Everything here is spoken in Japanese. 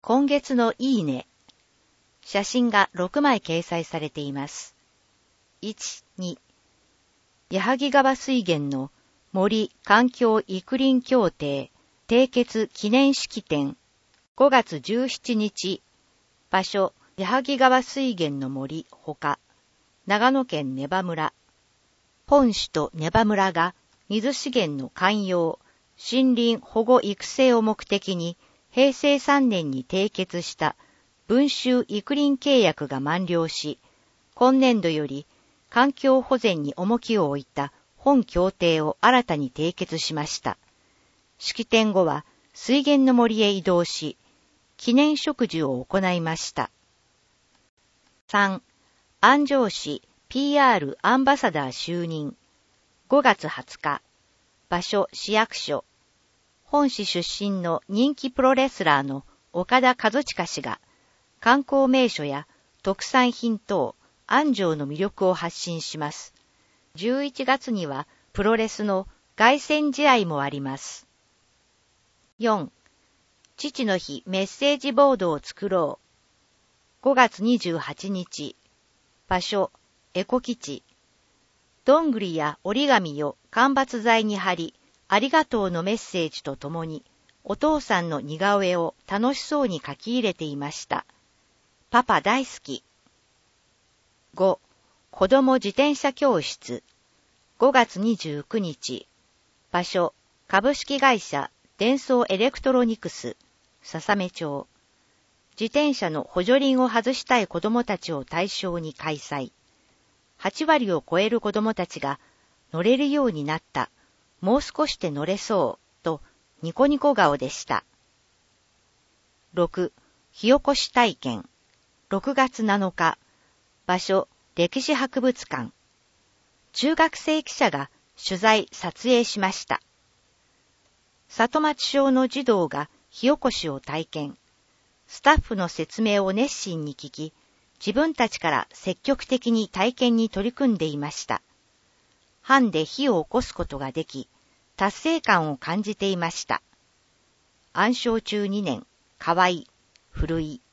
今月のいいね。写真が6枚掲載されています。1、2、矢作川水源の森環境育林協定締結記念式典5月17日、場所矢作川水源の森ほか、長野県根羽村。本市と根羽村が水資源の涵養、森林保護育成を目的に平成3年に締結した文集育林契約が満了し、今年度より環境保全に重きを置いた本協定を新たに締結しました。式典後は水源の森へ移動し、記念植樹を行いました。3. 安城市 PR アンバサダー就任。5月20日。場所市役所。本市出身の人気プロレスラーの岡田和親氏が、観光名所や特産品等、安城の魅力を発信します。11月にはプロレスの凱旋試合もあります。4. 父の日メッセージボードを作ろう。5月28日。場所、エコ基地。どんぐりや折り紙を間伐材に貼り、ありがとうのメッセージとともに、お父さんの似顔絵を楽しそうに書き入れていました。パパ大好き。5. 子供自転車教室。5月29日。場所、株式会社、デンソーエレクトロニクス、笹目町。自転車の補助輪を外したい子供たちを対象に開催。8割を超える子供たちが乗れるようになった。もう少しで乗れそう、とニコニコ顔でした。6. 火起こし体験。6月7日。場所、歴史博物館。中学生記者が取材・撮影しました。里町小の児童が火起こしを体験。スタッフの説明を熱心に聞き、自分たちから積極的に体験に取り組んでいました。班で火を起こすことができ、達成感を感じていました。暗唱中2年、河合、古井。